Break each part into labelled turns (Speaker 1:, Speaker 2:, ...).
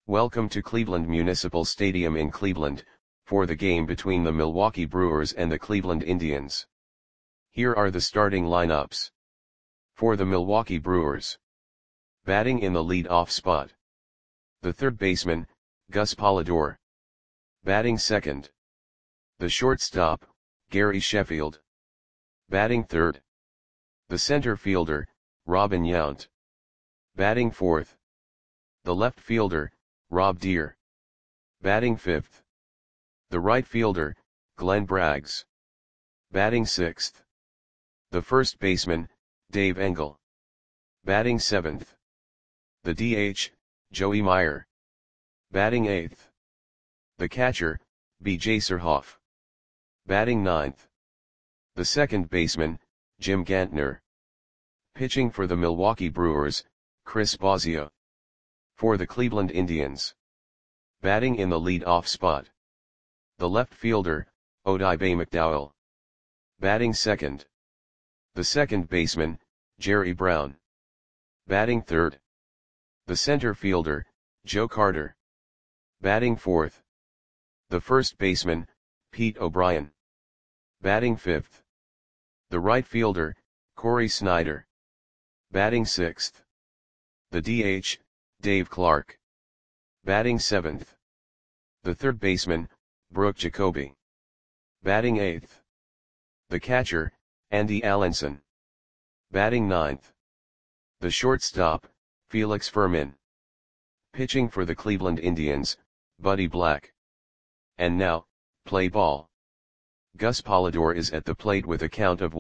Speaker 1: Welcome to Cleveland Municipal Stadium in Cleveland, for the game between the Milwaukee Brewers and the Cleveland Indians. Here are the starting lineups. For the Milwaukee Brewers. Batting in the lead-off spot. The third baseman, Gus Polidor. Batting second. The shortstop, Gary Sheffield. Batting third. The center fielder, Robin Yount. Batting fourth. The left fielder, Rob Deer. Batting fifth. The right fielder, Glenn Braggs. Batting sixth. The first baseman, Dave Engel. Batting seventh. The DH, Joey Meyer. Batting eighth. The catcher, B.J. Surhoff. Batting ninth. The second baseman, Jim Gantner. Pitching for the Milwaukee Brewers, Chris Bosio. For the Cleveland Indians. Batting in the lead-off spot. The left fielder, Odibe McDowell. Batting second. The second baseman, Jerry Brown. Batting third. The center fielder, Joe Carter. Batting fourth. The first baseman, Pete O'Brien. Batting fifth. The right fielder, Corey Snyder. Batting sixth. The DH, Dave Clark. Batting seventh. The third baseman, Brooke Jacoby. Batting eighth. The catcher, Andy Allenson. Batting ninth. The shortstop, Felix Fermin. Pitching for the Cleveland Indians, Buddy Black. And now, play ball. Gus Polidor is at the plate with a count of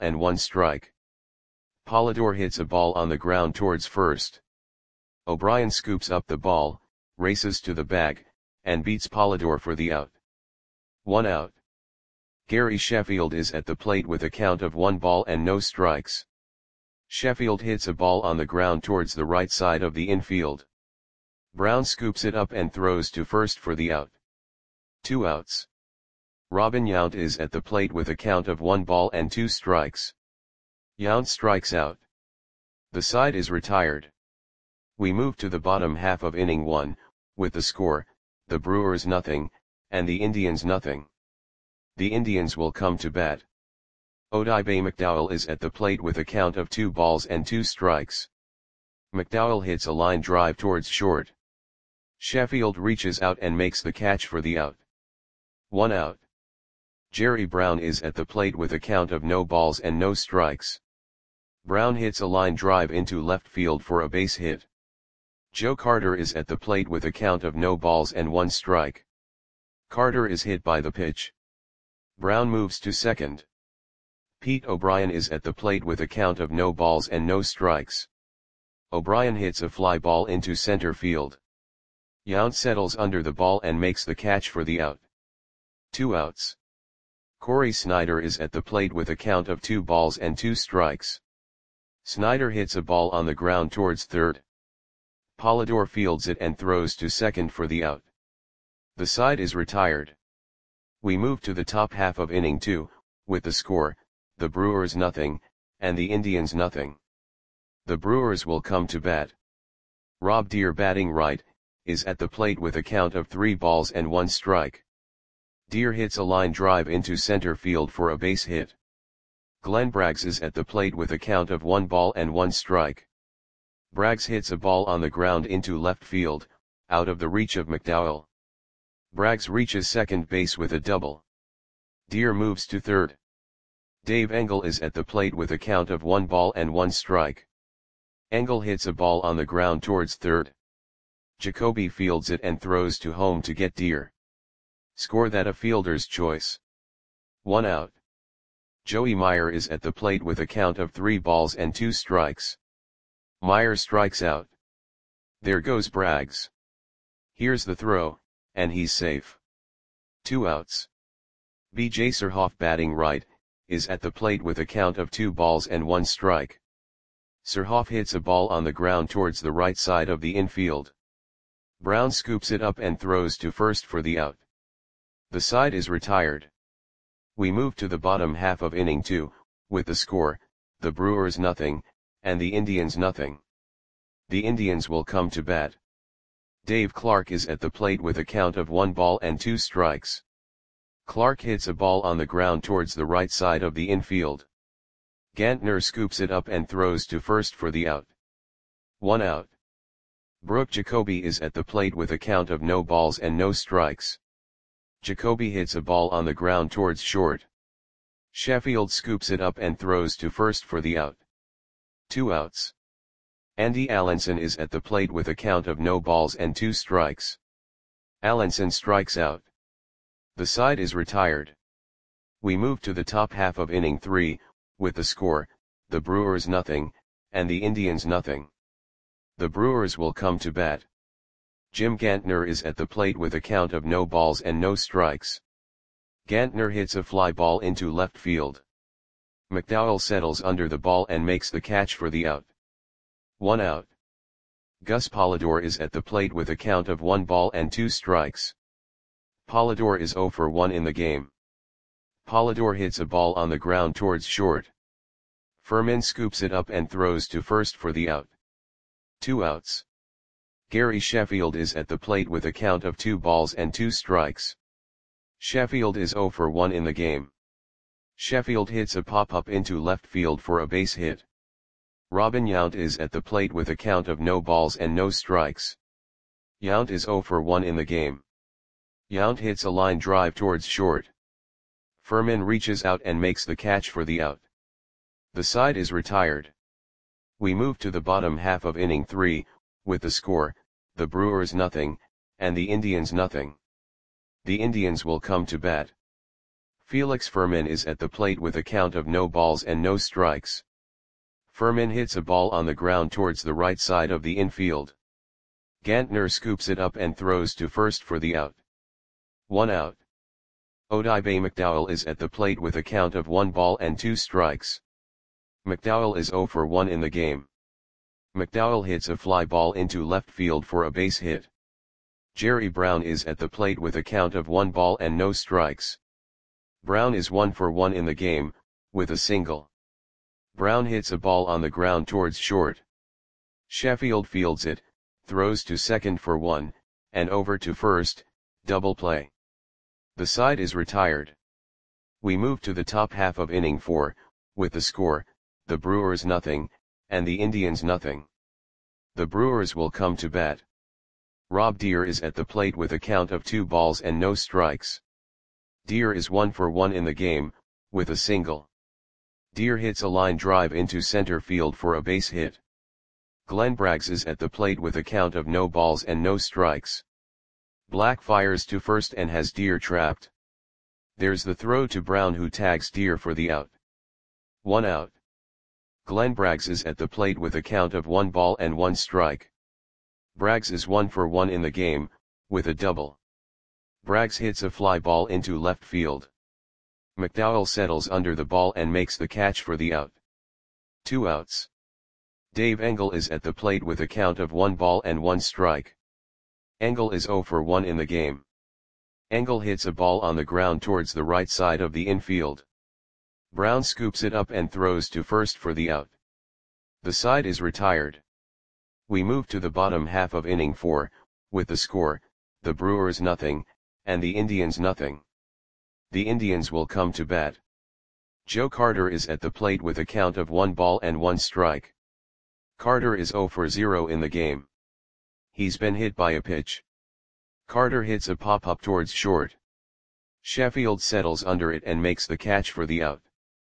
Speaker 1: 1-1 Polidor hits a ball on the ground towards first. O'Brien scoops up the ball, races to the bag, and beats Polidor for the out. 1 out. Gary Sheffield is at the plate with a count of 1-0. Sheffield hits a ball on the ground towards the right side of the infield. Brown scoops it up and throws to first for the out. 2 outs. Robin Yount is at the plate with a count of 1-2. Yount strikes out. The side is retired. We move to the bottom half of inning 1, with the score, the Brewers 0, and the Indians 0. The Indians will come to bat. Odibe McDowell is at the plate with a count of 2-2. McDowell hits a line drive towards short. Sheffield reaches out and makes the catch for the out. 1 out. Jerry Brown is at the plate with a count of no balls and no strikes. Brown hits a line drive into left field for a base hit. Joe Carter is at the plate with a count of no balls and 1 strike. Carter is hit by the pitch. Brown moves to second. Pete O'Brien is at the plate with a count of no balls and no strikes. O'Brien hits a fly ball into center field. Yount settles under the ball and makes the catch for the out. 2 outs. Corey Snyder is at the plate with a count of 2-2. Snyder hits a ball on the ground towards third. Polidor fields it and throws to second for the out. The side is retired. We move to the top half of inning 2, with the score, the Brewers 0, and the Indians 0. The Brewers will come to bat. Rob Deer, batting right, is at the plate with a count of 3-1. Deer hits a line drive into center field for a base hit. Glenn Braggs is at the plate with a count of 1-1. Braggs hits a ball on the ground into left field, out of the reach of McDowell. Braggs reaches second base with a double. Deer moves to third. Dave Engel is at the plate with a count of 1-1. Engel hits a ball on the ground towards third. Jacoby fields it and throws to home to get Deer. Score that a fielder's choice. 1 out. Joey Meyer is at the plate with a count of 3-2. Meyer strikes out. There goes Braggs. Here's the throw, and he's safe. 2 outs. B.J. Surhoff, batting right, is at the plate with a count of 2-1. Surhoff hits a ball on the ground towards the right side of the infield. Brown scoops it up and throws to first for the out. The side is retired. We move to the bottom half of inning 2, with the score, the Brewers 0, and the Indians 0. The Indians will come to bat. Dave Clark is at the plate with a count of 1 ball and 2 strikes. Clark hits a ball on the ground towards the right side of the infield. Gantner scoops it up and throws to first for the out. 1 out. Brooke Jacoby is at the plate with a count of no balls and no strikes. Jacoby hits a ball on the ground towards short. Sheffield scoops it up and throws to first for the out. 2 outs. Andy Allenson is at the plate with a count of no balls and 2 strikes. Allenson strikes out. The side is retired. We move to the top half of inning 3, with the score, the Brewers nothing, and the Indians nothing. The Brewers will come to bat. Jim Gantner is at the plate with a count of no balls and no strikes. Gantner hits a fly ball into left field. McDowell settles under the ball and makes the catch for the out. 1 out. Gus Polidor is at the plate with a count of 1 ball and 2 strikes. Polidor is 0 for 1 in the game. Polidor hits a ball on the ground towards short. Furman scoops it up and throws to first for the out. 2 outs. Gary Sheffield is at the plate with a count of 2 balls and 2 strikes. Sheffield is 0 for 1 in the game. Sheffield hits a pop-up into left field for a base hit. Robin Yount is at the plate with a count of no balls and no strikes. Yount is 0 for 1 in the game. Yount hits a line drive towards short. Furman reaches out and makes the catch for the out. The side is retired. We move to the bottom half of inning 3, with the score, the Brewers nothing, and the Indians nothing. The Indians will come to bat. Felix Furman is at the plate with a count of no balls and no strikes. Furman hits a ball on the ground towards the right side of the infield. Gantner scoops it up and throws to first for the out. 1 out. Odibe McDowell is at the plate with a count of 1 ball and 2 strikes. McDowell is 0 for 1 in the game. McDowell hits a fly ball into left field for a base hit. Jerry Brown is at the plate with a count of 1 ball and no strikes. Brown is 1 for 1 in the game, with a single. Brown hits a ball on the ground towards short. Sheffield fields it, throws to second for 1, and over to first, double play. The side is retired. We move to the top half of inning 4, with the score, the Brewers nothing, and the Indians nothing. The Brewers will come to bat. Rob Deer is at the plate with a count of 2 balls and no strikes. Deer is 1 for 1 in the game, with a single. Deer hits a line drive into center field for a base hit. Glenn Braggs is at the plate with a count of no balls and no strikes. Black fires to first and has Deer trapped. There's the throw to Brown, who tags Deer for the out. 1 out. Glenn Braggs is at the plate with a count of 1 ball and 1 strike. Braggs is 1 for 1 in the game, with a double. Braggs hits a fly ball into left field. McDowell settles under the ball and makes the catch for the out. 2 outs. Dave Engel is at the plate with a count of 1 ball and 1 strike. Engel is 0 for 1 in the game. Engel hits a ball on the ground towards the right side of the infield. Brown scoops it up and throws to first for the out. The side is retired. We move to the bottom half of inning 4, with the score, the Brewers nothing, and the Indians nothing. The Indians will come to bat. Joe Carter is at the plate with a count of 1 ball and 1 strike. Carter is 0 for 0 in the game. He's been hit by a pitch. Carter hits a pop-up towards short. Sheffield settles under it and makes the catch for the out.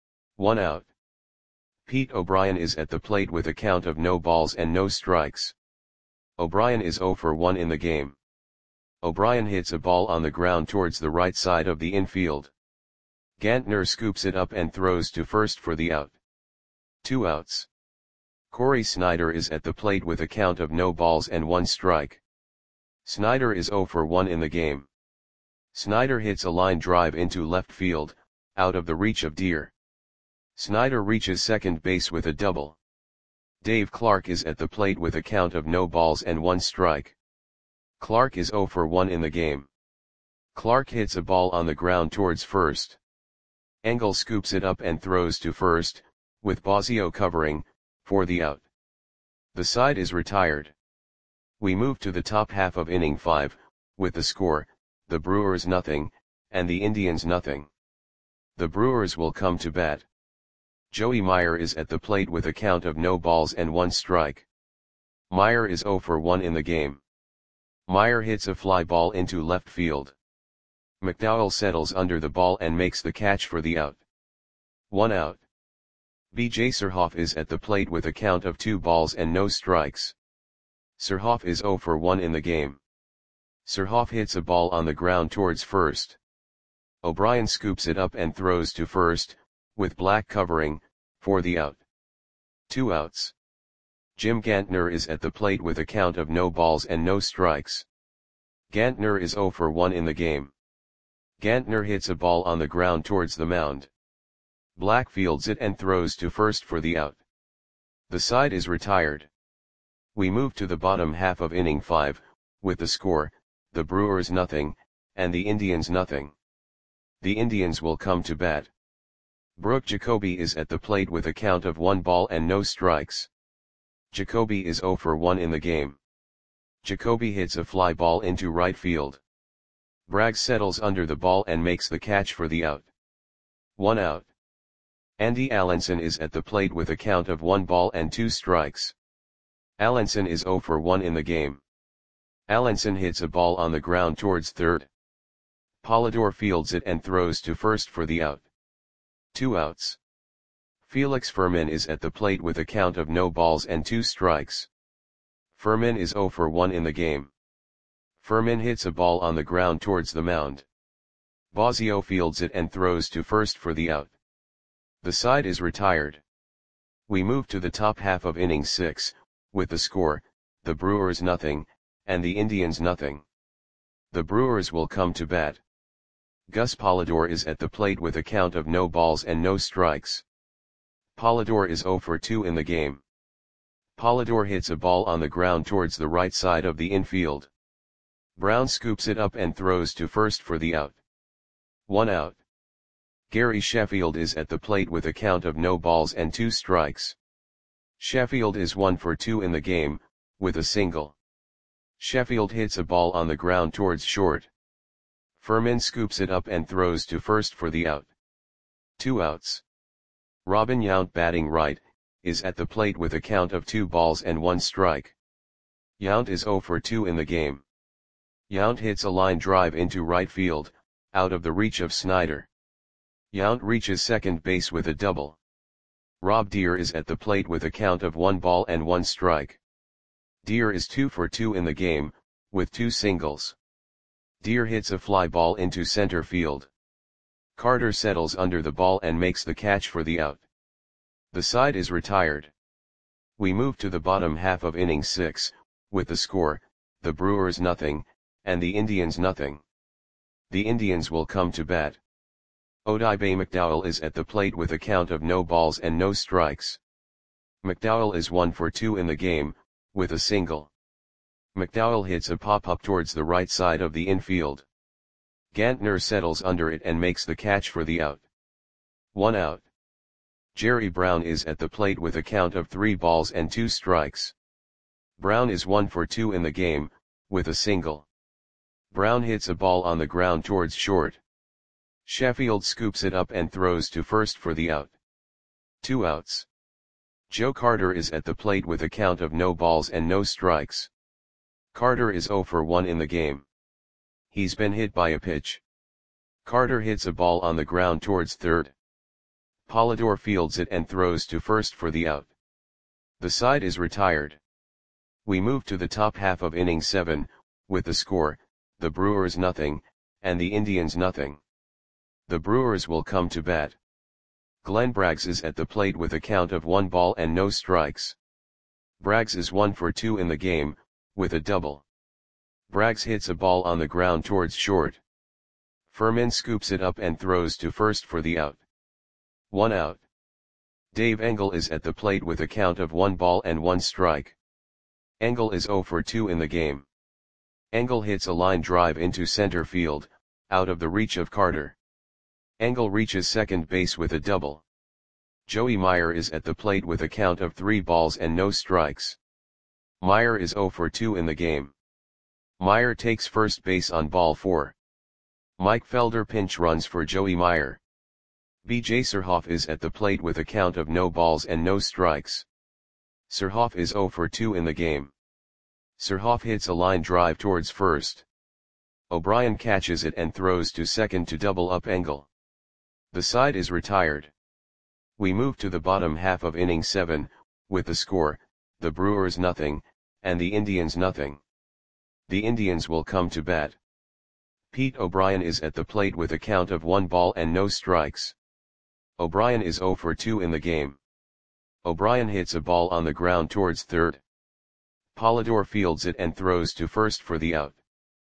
Speaker 1: 1 out. Pete O'Brien is at the plate with a count of no balls and no strikes. O'Brien is 0 for 1 in the game. O'Brien hits a ball on the ground towards the right side of the infield. Gantner scoops it up and throws to first for the out. 2 outs. Corey Snyder is at the plate with a count of no balls and 1 strike. Snyder is 0 for 1 in the game. Snyder hits a line drive into left field, out of the reach of Deer. Snyder reaches second base with a double. Dave Clark is at the plate with a count of no balls and 1 strike. Clark is 0 for 1 in the game. Clark hits a ball on the ground towards first. Engel scoops it up and throws to first, with Bosio covering, for the out. The side is retired. We move to the top half of inning 5, with the score, the Brewers nothing, and the Indians nothing. The Brewers will come to bat. Joey Meyer is at the plate with a count of no balls and 1 strike. Meyer is 0 for 1 in the game. Meyer hits a fly ball into left field. McDowell settles under the ball and makes the catch for the out. 1 out. B.J. Surhoff is at the plate with a count of 2 balls and no strikes. Surhoff is 0 for 1 in the game. Surhoff hits a ball on the ground towards first. O'Brien scoops it up and throws to first, with Black covering, for the out. 2 outs. Jim Gantner is at the plate with a count of no balls and no strikes. Gantner is 0 for 1 in the game. Gantner hits a ball on the ground towards the mound. Black fields it and throws to first for the out. The side is retired. We move to the bottom half of inning 5, with the score, the Brewers nothing, and the Indians nothing. The Indians will come to bat. Brooke Jacoby is at the plate with a count of 1 ball and no strikes. Jacoby is 0 for 1 in the game. Jacoby hits a fly ball into right field. Bragg settles under the ball and makes the catch for the out. 1 out. Andy Allenson is at the plate with a count of 1 ball and 2 strikes. Allenson is 0 for 1 in the game. Allenson hits a ball on the ground towards third. Polidor fields it and throws to first for the out. 2 outs. Felix Fermin is at the plate with a count of no balls and 2 strikes. Fermin is 0 for 1 in the game. Fermin hits a ball on the ground towards the mound. Bosio fields it and throws to first for the out. The side is retired. We move to the top half of inning 6, with the score, the Brewers nothing, and the Indians nothing. The Brewers will come to bat. Gus Polidor is at the plate with a count of no balls and no strikes. Polidor is 0 for 2 in the game. Polidor hits a ball on the ground towards the right side of the infield. Brown scoops it up and throws to first for the out. 1 out. Gary Sheffield is at the plate with a count of no balls and 2 strikes. Sheffield is 1 for 2 in the game, with a single. Sheffield hits a ball on the ground towards short. Fermin scoops it up and throws to first for the out. 2 outs. Robin Yount, batting right, is at the plate with a count of 2 balls and 1 strike. Yount is 0 for 2 in the game. Yount hits a line drive into right field, out of the reach of Snyder. Yount reaches second base with a double. Rob Deer is at the plate with a count of 1 ball and 1 strike. Deer is 2 for 2 in the game, with 2 singles. Deer hits a fly ball into center field. Carter settles under the ball and makes the catch for the out. The side is retired. We move to the bottom half of inning 6, with the score, the Brewers nothing, and the Indians nothing. The Indians will come to bat. Odibe McDowell is at the plate with a count of no balls and no strikes. McDowell is 1 for 2 in the game, with a single. McDowell hits a pop-up towards the right side of the infield. Gantner settles under it and makes the catch for the out. 1 out. Jerry Brown is at the plate with a count of 3 balls and 2 strikes. Brown is 1 for 2 in the game, with a single. Brown hits a ball on the ground towards short. Sheffield scoops it up and throws to first for the out. 2 outs. Joe Carter is at the plate with a count of no balls and no strikes. Carter is 0 for 1 in the game. He's been hit by a pitch. Carter hits a ball on the ground towards third. Polidor fields it and throws to first for the out. The side is retired. We move to the top half of inning 7, with the score, the Brewers nothing, and the Indians nothing. The Brewers will come to bat. Glenn Braggs is at the plate with a count of 1 ball and no strikes. Braggs is 1 for 2 in the game, with a double. Braggs hits a ball on the ground towards short. Fermin scoops it up and throws to first for the out. 1 out. Dave Engel is at the plate with a count of 1 ball and 1 strike. Engel is 0 for 2 in the game. Engel hits a line drive into center field, out of the reach of Carter. Engel reaches second base with a double. Joey Meyer is at the plate with a count of 3 balls and no strikes. Meyer is 0 for 2 in the game. Meyer takes first base on ball 4. Mike Felder pinch runs for Joey Meyer. B.J. Surhoff is at the plate with a count of no balls and no strikes. Surhoff is 0 for 2 in the game. Surhoff hits a line drive towards first. O'Brien catches it and throws to second to double up Engel. The side is retired. We move to the bottom half of inning 7, with the score, the Brewers nothing, and the Indians nothing. The Indians will come to bat. Pete O'Brien is at the plate with a count of 1 ball and no strikes. O'Brien is 0 for 2 in the game. O'Brien hits a ball on the ground towards third. Polidor fields it and throws to first for the out.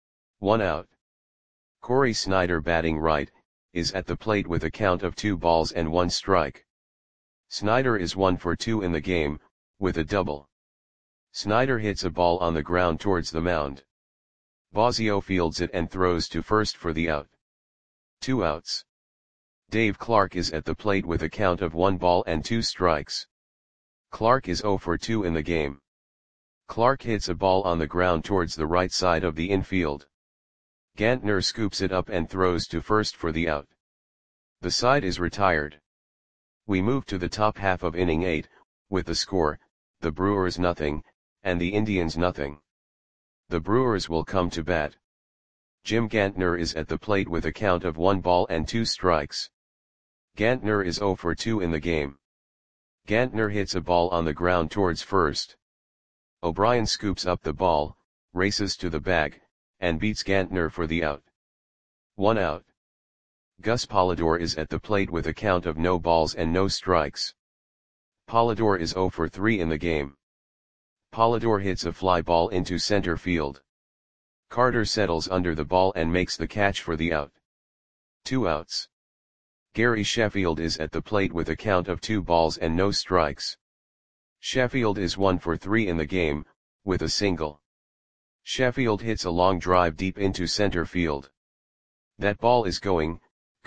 Speaker 1: 1 out. Corey Snyder, batting right, is at the plate with a count of 2 balls and 1 strike. Snyder is 1 for 2 in the game, with a double. Snyder hits a ball on the ground towards the mound. Bosio fields it and throws to first for the out. 2 outs. Dave Clark is at the plate with a count of 1 ball and 2 strikes. Clark is 0 for 2 in the game. Clark hits a ball on the ground towards the right side of the infield. Gantner scoops it up and throws to first for the out. The side is retired. We move to the top half of inning 8, with the score, the Brewers nothing, and the Indians nothing. The Brewers will come to bat. Jim Gantner is at the plate with a count of 1 ball and 2 strikes. Gantner is 0 for 2 in the game. Gantner hits a ball on the ground towards first. O'Brien scoops up the ball, races to the bag, and beats Gantner for the out. 1 out. Gus Polidor is at the plate with a count of no balls and no strikes. Polidor is 0 for 3 in the game. Polidor hits a fly ball into center field. Carter settles under the ball and makes the catch for the out. 2 outs. Gary Sheffield is at the plate with a count of 2 balls and no strikes. Sheffield is 1 for 3 in the game, with a single. Sheffield hits a long drive deep into center field. That ball is gone.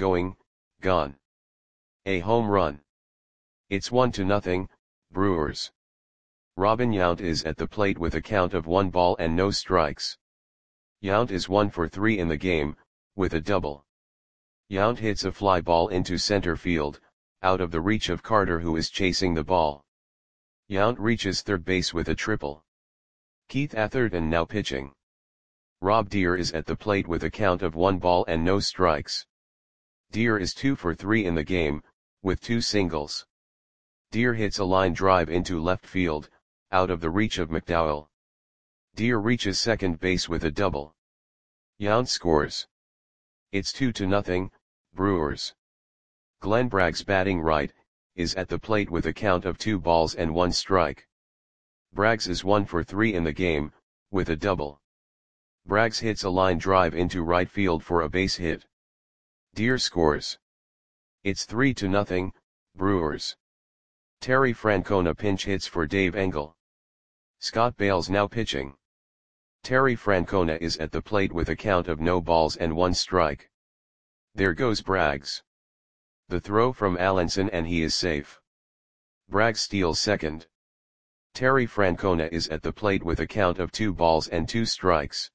Speaker 1: A home run. It's 1-0, Brewers. Robin Yount is at the plate with a count of 1 ball and no strikes. Yount is 1 for 3 in the game, with a double. Yount hits a fly ball into center field, out of the reach of Carter, who is chasing the ball. Yount reaches third base with a triple. Keith Atherton now pitching. Rob Deere is at the plate with a count of 1 ball and no strikes. Deere is 2 for 3 in the game, with 2 singles. Deere hits a line drive into left field, out of the reach of McDowell. Deere reaches second base with a double. Yount scores. It's 2-0, Brewers. Glenn Braggs, batting right, is at the plate with a count of 2 balls and 1 strike. Braggs is 1 for 3 in the game, with a double. Braggs hits a line drive into right field for a base hit. Deere scores. It's 3-0, Brewers. Terry Francona pinch hits for Dave Engel. Scott Bales now pitching. Terry Francona is at the plate with a count of no balls and 1 strike. There goes Braggs. The throw from Allenson and he is safe. Braggs steals second. Terry Francona is at the plate with a count of 2 balls and 2 strikes.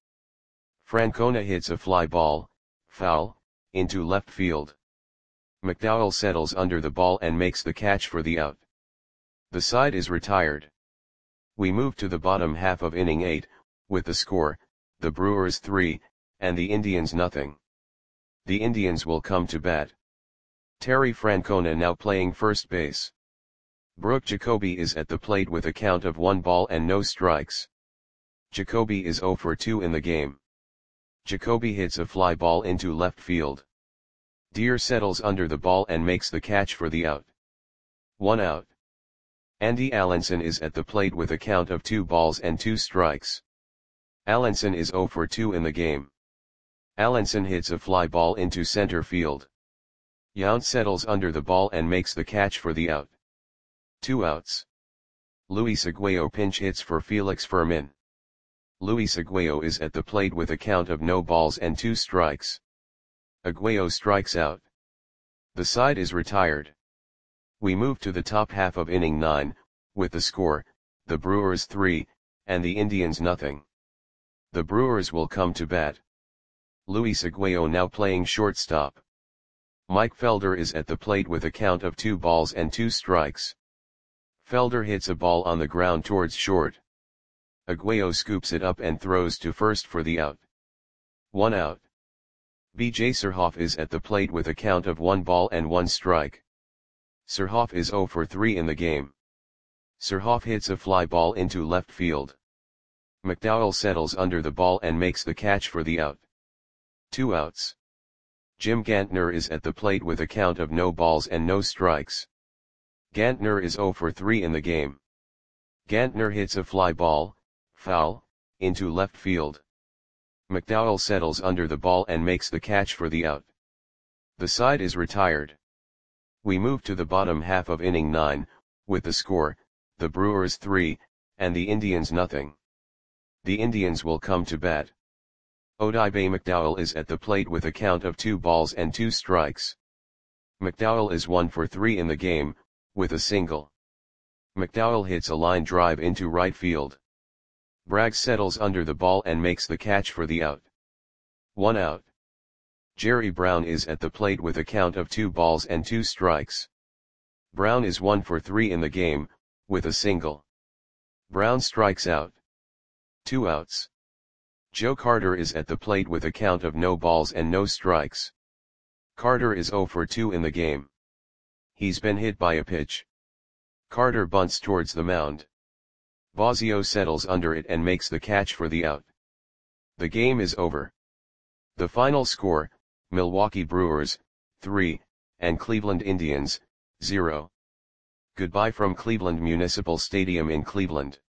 Speaker 1: Francona hits a fly ball, foul, into left field. McDowell settles under the ball and makes the catch for the out. The side is retired. We move to the bottom half of inning 8, with the score, the Brewers 3, and the Indians nothing. The Indians will come to bat. Terry Francona now playing first base. Brooke Jacoby is at the plate with a count of 1 ball and no strikes. Jacoby is 0 for 2 in the game. Jacoby hits a fly ball into left field. Deere settles under the ball and makes the catch for the out. 1 out. Andy Allenson is at the plate with a count of 2 balls and 2 strikes. Allenson is 0 for 2 in the game. Allenson hits a fly ball into center field. Yount settles under the ball and makes the catch for the out. 2 outs. Luis Aguayo pinch hits for Felix Fermin. Luis Aguayo is at the plate with a count of no balls and 2 strikes. Aguayo strikes out. The side is retired. We move to the top half of inning 9, with the score, the Brewers 3, and the Indians nothing. The Brewers will come to bat. Luis Aguayo now playing shortstop. Mike Felder is at the plate with a count of 2 balls and 2 strikes. Felder hits a ball on the ground towards short. Aguayo scoops it up and throws to first for the out. 1 out. B.J. Surhoff is at the plate with a count of 1 ball and 1 strike. Surhoff is 0 for 3 in the game. Surhoff hits a fly ball into left field. McDowell settles under the ball and makes the catch for the out. 2 outs. Jim Gantner is at the plate with a count of no balls and no strikes. Gantner is 0 for 3 in the game. Gantner hits a fly ball, foul, into left field. McDowell settles under the ball and makes the catch for the out. The side is retired. We move to the bottom half of inning 9, with the score, the Brewers 3, and the Indians nothing. The Indians will come to bat. Odibe McDowell is at the plate with a count of 2 balls and 2 strikes. McDowell is 1 for 3 in the game, with a single. McDowell hits a line drive into right field. Bragg settles under the ball and makes the catch for the out. 1 out. Jerry Brown is at the plate with a count of 2 balls and 2 strikes. Brown is 1 for 3 in the game, with a single. Brown strikes out. 2 outs. Joe Carter is at the plate with a count of no balls and no strikes. Carter is 0 for 2 in the game. He's been hit by a pitch. Carter bunts towards the mound. Bosio settles under it and makes the catch for the out. The game is over. The final score, Milwaukee Brewers, 3, and Cleveland Indians, 0. Goodbye from Cleveland Municipal Stadium in Cleveland.